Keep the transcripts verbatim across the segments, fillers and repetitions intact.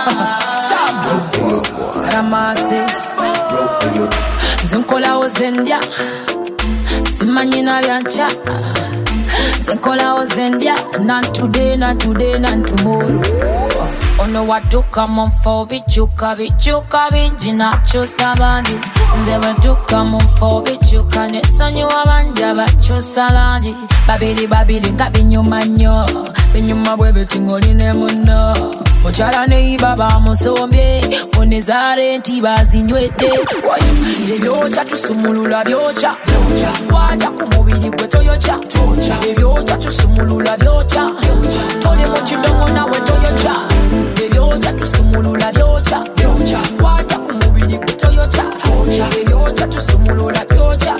Stop. Ramase. Zunkola ozendia. Simanyina byancha. Zunkola ozendia. Not today, not today, not tomorrow. Ono watuka monfo bichuka bichuka binji nachusa bandi. Nze watuka monfo bichuka nesonyi wabanja bachusa lanji. Babili babili nga binyuma nnyo. Binyuma bwe bitingoline muno. Muchala ne baba musombye. Munezare nti bazinywedde. Ebyocha tusumulula byocha. Kwata ku mubiri gwe toyocha. Ebyocha tusumulula byocha. Toli mu kidomo nawe toyocha. Ebyocha tusumulula byocha. Kwata ku mubiri gwe toyocha. Ebyocha tusumulula byocha.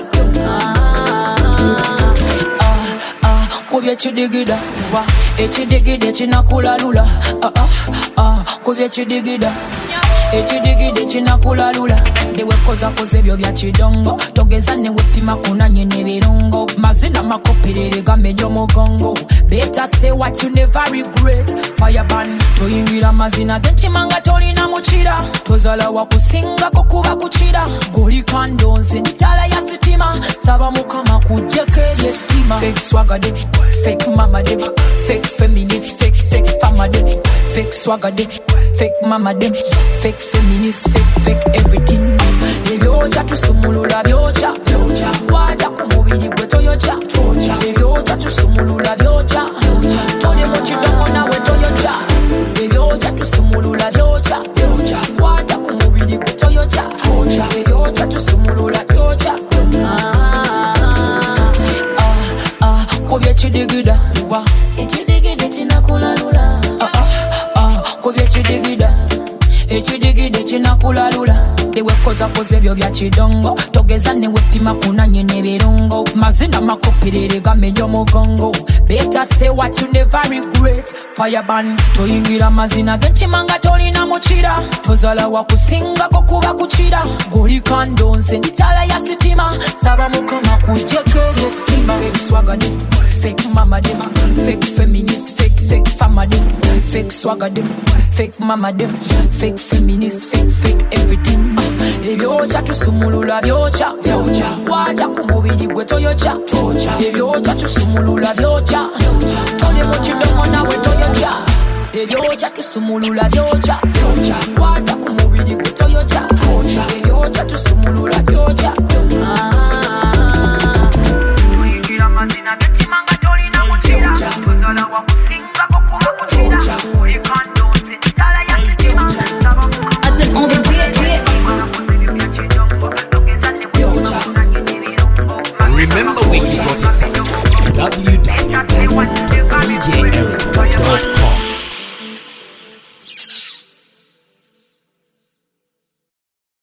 Kubye chidigida, wa echidigide chinakulalula. Ah ah ah, kubye chidigida. Echidigide chinakulalula. Dewe koza koze ebyo bya kidongo. Togeza ne wepima kunanye ne birungo. Mazina makopirere gamenyo mugongo. Better say what you never regret. Fireban toyingira mazina genchimanga tolina muchira. Tozala wakusinga kokuba kuchira. Goli kandonze nitala ya sitima. Saba mukama kujeke yetima. Fake swagger de, fake mama de, fake feminist, fake fake fama de, fake swagger de, fake mama de, fake feminist, fake fake everything. Ebyocha tusumulula byocha. Kwata ku mubiri gwe toyocha. Ebyocha tusumulula byocha. Toli mu kidomo nawe toyocha. Ebyocha tusumulula byocha. Kwata ku mubiri gwe toyocha. Ebyocha tusumulula byocha. Kubye chidigida, wa echidigide chinakulalula. Ah ah ah, kubye chidigida, echidigide chinakulalula. Dewe koza koze ebyo bya kidongo. Togeza ne wepima kunanye ne birungo. Mazina makopirere gamenyo mugongo. Better say what you never regret. Fireban toyingira mazina genchimanga tolina muchira. Tozala wakusinga kokuba kuchira. Goli kandonze nitala ya sitima. Saba mukama kujeke yetima. Fake swagger de, fake mama de, fake feminist, fake fake fama de, fake swagger de, fake mama de, fake feminist, fake fake everything. Ebyocha tusumulula byocha. Kwata ku mubiri gwe toyocha. Ebyocha tusumulula byocha. Toli mu kidomo nawe toyocha. Ebyocha tusumulula byocha. Kwata ku mubiri gwe toyocha. Ebyocha tusumulula byocha.